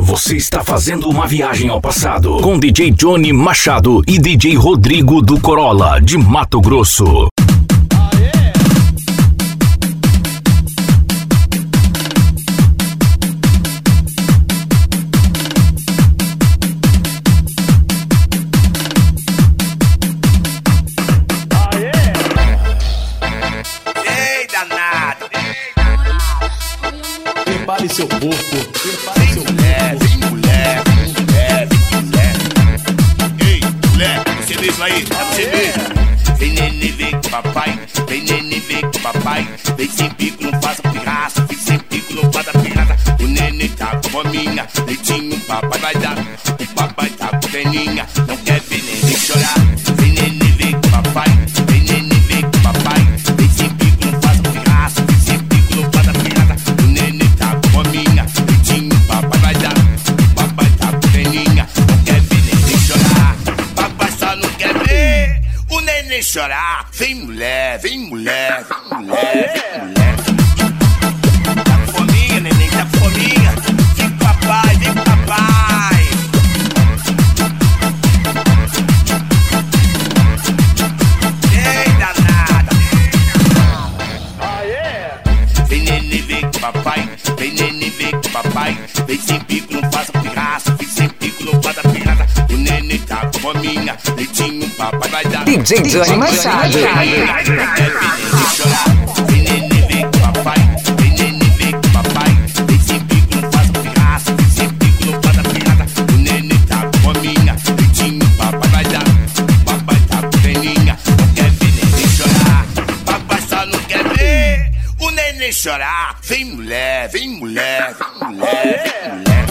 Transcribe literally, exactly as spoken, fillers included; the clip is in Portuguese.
Você está fazendo uma viagem ao passado com D J Johnny Machado e D J Rodrigo do Corolla, de Mato Grosso. Prepare seu corpo, prepare seu mulher, vem mulher, vem mulher, vem mulher. Ei, mulher, você mesmo aí, é você mesmo. Vem nenê, vem com papai, vem nenê, vem com papai. Vem sem pico, não faça pirraça, vem sem pico, não faça pirraça. O nenê tá com a minha, leitinho, papai vai dar. O papai tá com peninha, não quer ver neném chorar. Vem nenê, vem com papai, vem nenê, vem com papai. Vem sem pico, não faça pirraça, vem sem pico, não faça pirraça. O nenê tá com a minha, leitinho, papai vai dar. O papai tá com peninha, não quer ver neném chorar. Papai só não quer ver o neném chorar. Vem mulher, vem mulher, vem mulher, vem mulher. Tá com fominha, neném, tá com fominha. Vem papai, vem papai. Ei, danada. Vem neném, vem com papai, vem neném, vem com papai. Vem sem pico, não faça pirraça, vem sem pico, não faça pirraça. O neném tá com fominha, leitinho, papai vai dar. D J Johnny Machado. Vem neném, vem com papai, vem neném, vem com papai. Vem sem pico, não faça pirraça, vem sem pico, não faça pirraça. O neném tá com fominha, leitinho, papai vai dar. Papai tá com peninha, não quer ver neném chorar. Papai só não quer ver o neném chorar. Vem mulher, vem mulher, vem mulher, vem mulher.